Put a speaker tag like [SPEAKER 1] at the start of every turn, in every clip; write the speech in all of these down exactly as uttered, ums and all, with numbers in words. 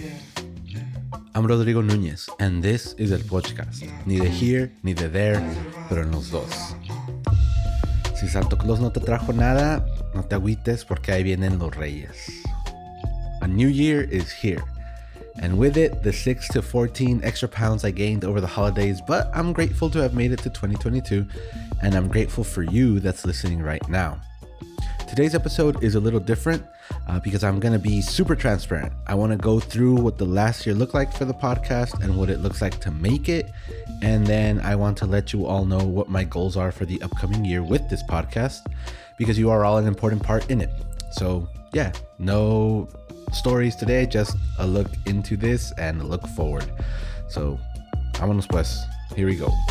[SPEAKER 1] I'm Rodrigo Núñez, and this is El Podcast. Ni de here, ni de there, pero en los dos. Si Santo Claus no te trajo nada, no te agüites porque ahí vienen los reyes. A new year is here, and with it, the six to fourteen extra pounds I gained over the holidays, but I'm grateful to have made it to twenty twenty-two, and I'm grateful for you that's listening right now. Today's episode is a little different uh, because I'm going to be super transparent. I want to go through what the last year looked like for the podcast and what it looks like to make it. And then I want to let you all know what my goals are for the upcoming year with this podcast, because you are all an important part in it. So yeah, no stories today, just a look into this and a look forward. So, vámonos pues. Here we go.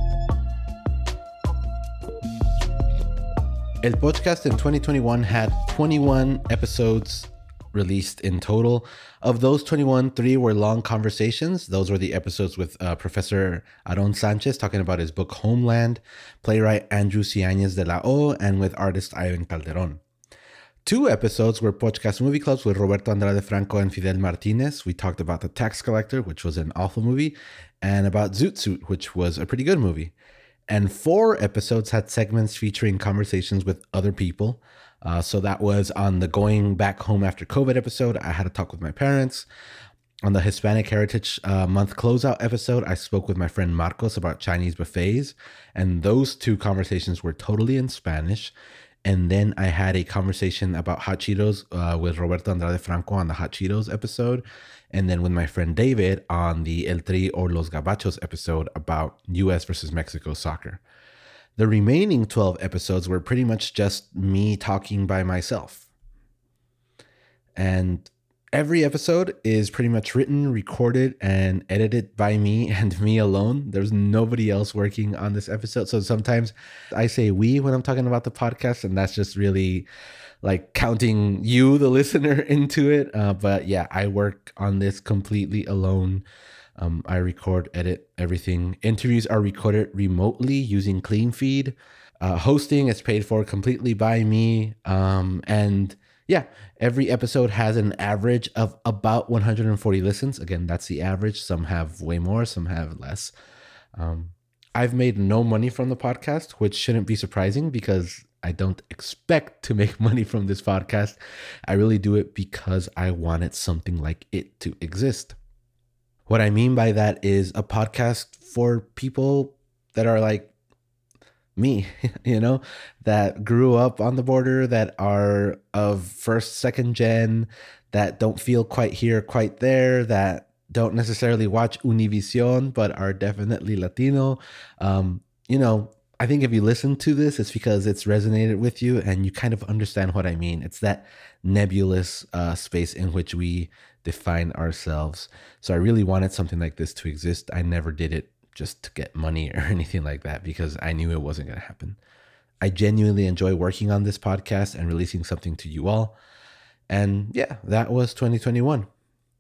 [SPEAKER 1] El Podcast in twenty twenty-one had twenty-one episodes released in total. Of those twenty-one, three were long conversations. Those were the episodes with uh, Professor Aaron Sanchez talking about his book Homeland, playwright Andrew Ciañez de la O, and with artist Ivan Calderon. Two episodes were Podcast Movie Clubs with Roberto Andrade Franco and Fidel Martinez. We talked about The Tax Collector, which was an awful movie, and about Zoot Suit, which was a pretty good movie. And four episodes had segments featuring conversations with other people. Uh, so that was on the Going Back Home After COVID episode, I had a talk with my parents. On the Hispanic Heritage uh, Month closeout episode, I spoke with my friend Marcos about Chinese buffets. And those two conversations were totally in Spanish. And then I had a conversation about hot Cheetos uh, with Roberto Andrade Franco on the hot Cheetos episode. And then with my friend David on the El Tri or Los Gabachos episode about U S versus Mexico soccer. The remaining twelve episodes were pretty much just me talking by myself. And every episode is pretty much written, recorded, and edited by me and me alone. There's nobody else working on this episode. So sometimes I say we when I'm talking about the podcast, and that's just really like counting you, the listener, into it. Uh, but yeah, I work on this completely alone. Um, I record, edit everything. Interviews are recorded remotely using CleanFeed. Uh, hosting is paid for completely by me. Um, and yeah, every episode has an average of about one hundred forty listens. Again, that's the average. Some have way more, some have less. Um, I've made no money from the podcast, which shouldn't be surprising because I don't expect to make money from this podcast. I really do it because I wanted something like it to exist. What I mean by that is a podcast for people that are like me, you know, that grew up on the border, that are of first, second gen, that don't feel quite here, quite there, that don't necessarily watch Univision, but are definitely Latino. Um, you know, I think if you listen to this, it's because it's resonated with you and you kind of understand what I mean. It's that nebulous uh, space in which we define ourselves. So I really wanted something like this to exist. I never did it just to get money or anything like that because I knew it wasn't going to happen. I genuinely enjoy working on this podcast and releasing something to you all. And yeah, that was twenty twenty-one.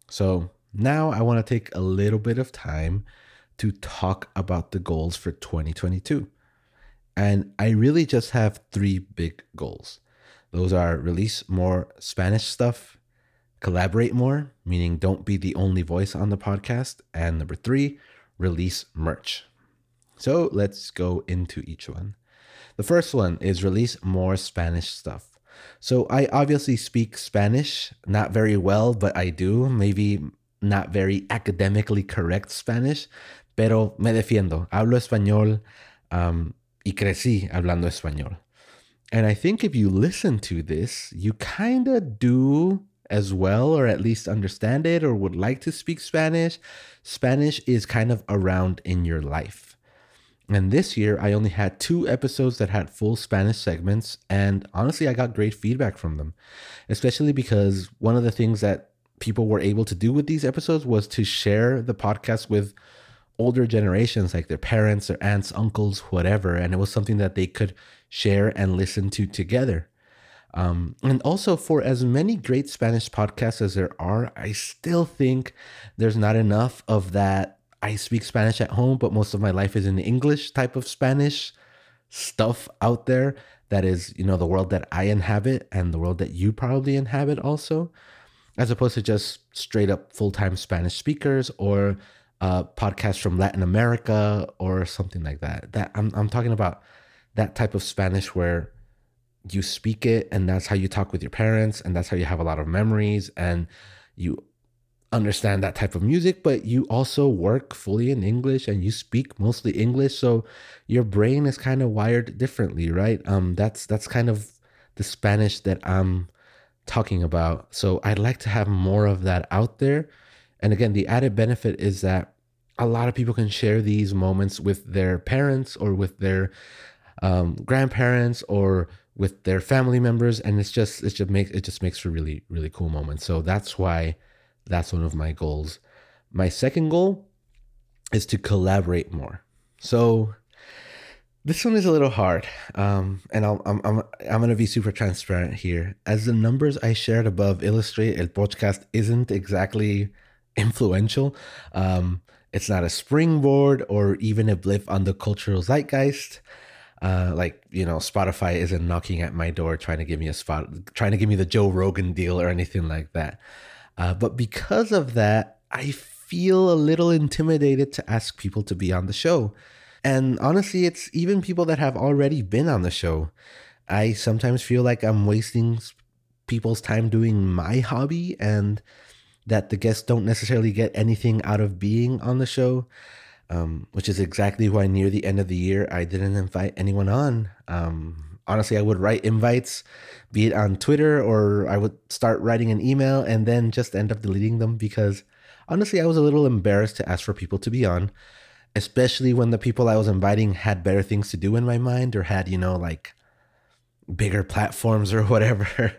[SPEAKER 1] So now I want to take a little bit of time to talk about the goals for twenty twenty-two. And I really just have three big goals. Those are release more Spanish stuff, collaborate more, meaning don't be the only voice on the podcast, and number three, release merch. So let's go into each one. The first one is release more Spanish stuff. So I obviously speak Spanish, not very well, but I do. Maybe not very academically correct Spanish, pero me defiendo. Hablo español um, y crecí hablando español. And I think if you listen to this, you kind of do as well, or at least understand it, or would like to speak Spanish. Spanish is kind of around in your life. And this year, I only had two episodes that had full Spanish segments. And honestly, I got great feedback from them, especially because one of the things that people were able to do with these episodes was to share the podcast with older generations, like their parents, their aunts, uncles, whatever. And it was something that they could share and listen to together. Um, and also, for as many great Spanish podcasts as there are, I still think there's not enough of that I speak Spanish at home, but most of my life is in English type of Spanish stuff out there. That is, you know, the world that I inhabit and the world that you probably inhabit also. as opposed to just straight up full-time Spanish speakers or uh, podcasts from Latin America or something like that. That I'm I'm talking about that type of Spanish where you speak it and that's how you talk with your parents and that's how you have a lot of memories and you understand that type of music, but you also work fully in English and you speak mostly English, so your brain is kind of wired differently, right? Um, that's that's kind of the Spanish that I'm talking about. So I'd like to have more of that out there. And again, the added benefit is that a lot of people can share these moments with their parents or with their um, grandparents or with their family members, and it's just it just makes it just makes for really really cool moments. So that's why that's one of my goals. My second goal is to collaborate more. So this one is a little hard, um, and I'll, I'm I'm I'm gonna be super transparent here. As the numbers I shared above illustrate, El Podcast isn't exactly influential. Um, it's not a springboard or even a blip on the cultural zeitgeist. Uh, like, you know, Spotify isn't knocking at my door trying to give me a spot, trying to give me the Joe Rogan deal or anything like that. Uh, but because of that, I feel a little intimidated to ask people to be on the show. And honestly, it's even people that have already been on the show. I sometimes feel like I'm wasting people's time doing my hobby and that the guests don't necessarily get anything out of being on the show, um, which is exactly why near the end of the year, I didn't invite anyone on. Um, honestly, I would write invites, be it on Twitter, or I would start writing an email and then just end up deleting them because honestly, I was a little embarrassed to ask for people to be on, especially when the people I was inviting had better things to do in my mind or had, you know, like bigger platforms or whatever.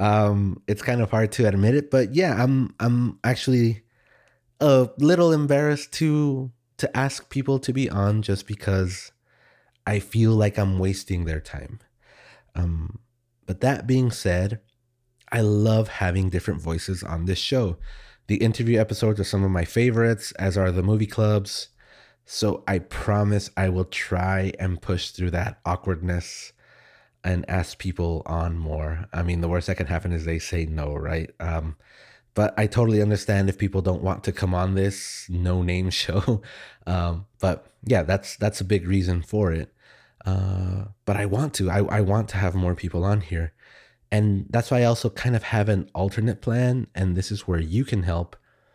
[SPEAKER 1] um, it's kind of hard to admit it, but yeah, I'm I'm actually a little embarrassed to to ask people to be on just because I feel like I'm wasting their time. Um, but that being said, I love having different voices on this show. The interview episodes are some of my favorites, as are the movie clubs. So I promise I will try and push through that awkwardness and ask people on more. I mean, the worst that can happen is they say no, right? Um, but I totally understand if people don't want to come on this no name show. Um, but yeah, that's that's a big reason for it. Uh, but I want to. I, I want to have more people on here. And that's why I also kind of have an alternate plan. And this is where you can help,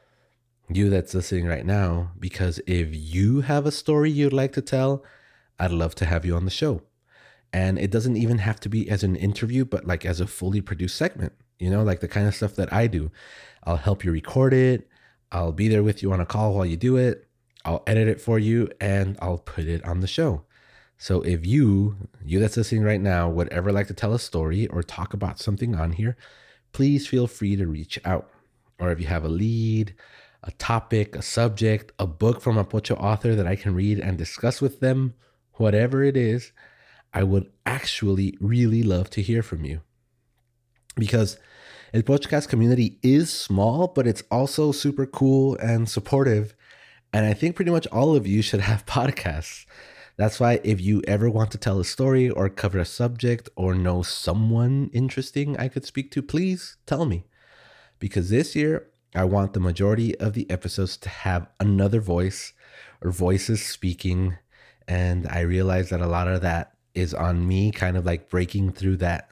[SPEAKER 1] you that's listening right now, because if you have a story you'd like to tell, I'd love to have you on the show. And it doesn't even have to be as an interview, but like as a fully produced segment, you know, like the kind of stuff that I do. I'll help you record it. I'll be there with you on a call while you do it. I'll edit it for you and I'll put it on the show. So if you, you that's listening right now, would ever like to tell a story or talk about something on here, please feel free to reach out. Or if you have a lead, a topic, a subject, a book from a Pocho author that I can read and discuss with them, whatever it is, I would actually really love to hear from you. Because El Podcast community is small, but it's also super cool and supportive. And I think pretty much all of you should have podcasts. That's why if you ever want to tell a story or cover a subject or know someone interesting I could speak to, please tell me. Because this year, I want the majority of the episodes to have another voice or voices speaking. And I realize that a lot of that is on me, kind of like breaking through that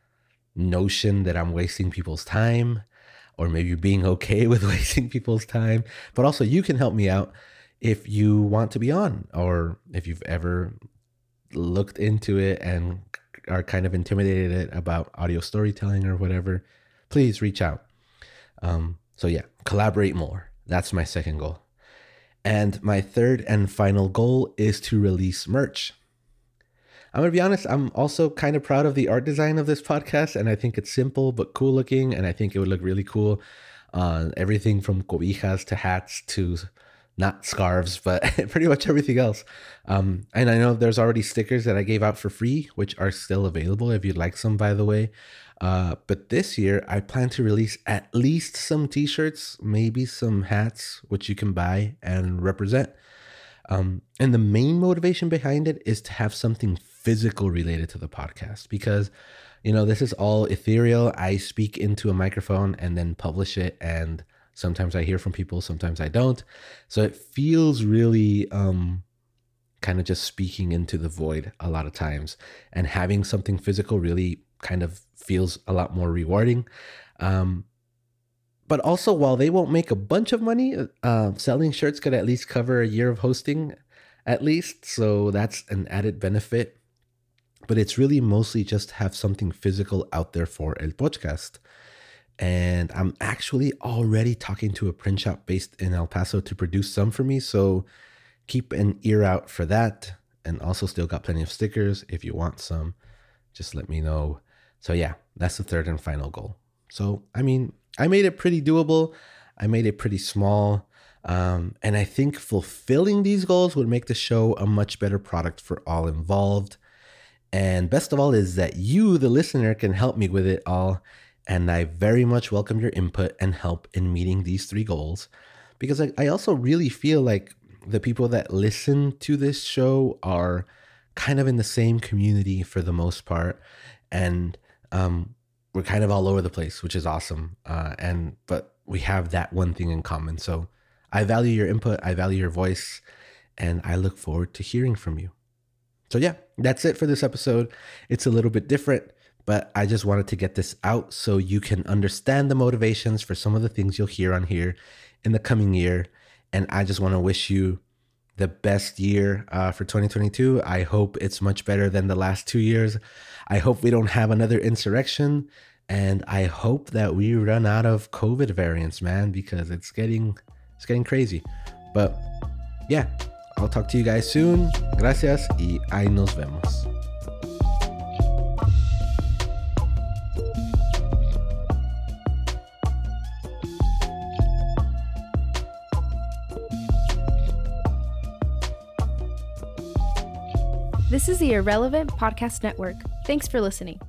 [SPEAKER 1] notion that I'm wasting people's time, or maybe being okay with wasting people's time. But also you can help me out if you want to be on, or if you've ever looked into it and are kind of intimidated about audio storytelling or whatever, please reach out. Um, so yeah, collaborate more. That's my second goal. And my third and final goal is to release merch. I'm going to be honest, I'm also kind of proud of the art design of this podcast, and I think it's simple but cool looking, and I think it would look really cool on everything from cobijas to hats to not scarves, but pretty much everything else. Um, and I know there's already stickers that I gave out for free, which are still available if you'd like some, by the way. Uh, but this year, I plan to release at least some t-shirts, maybe some hats, which you can buy and represent. Um, and the main motivation behind it is to have something physical related to the podcast, because You know, this is all ethereal. I speak into a microphone and then publish it, and sometimes I hear from people, sometimes I don't. So it feels really um, kind of just speaking into the void a lot of times. And having something physical really kind of feels a lot more rewarding. Um, but also, while they won't make a bunch of money, uh, selling shirts could at least cover a year of hosting, at least. So that's an added benefit. But it's really mostly just have something physical out there for El Podcast. And I'm actually already talking to a print shop based in El Paso to produce some for me. So keep an ear out for that. And also still got plenty of stickers. If you want some, just let me know. So yeah, that's the third and final goal. So, I mean, I made it pretty doable. I made it pretty small. Um, and I think fulfilling these goals would make the show a much better product for all involved. And best of all is that you, the listener, can help me with it all. And I very much welcome your input and help in meeting these three goals. Because I, I also really feel like the people that listen to this show are kind of in the same community for the most part. And um, we're kind of all over the place, which is awesome. Uh, and but we have that one thing in common. So I value your input. I value your voice. And I look forward to hearing from you. So yeah, that's it for this episode. It's a little bit different, but I just wanted to get this out so you can understand the motivations for some of the things you'll hear on here in the coming year. And I just want to wish you the best year uh, for twenty twenty-two. I hope it's much better than the last two years. I hope we don't have another insurrection. And I hope that we run out of COVID variants, man, because it's getting, it's getting crazy. But yeah, I'll talk to you guys soon. Gracias y ahí nos vemos.
[SPEAKER 2] This is the Irrelevant Podcast Network. Thanks for listening.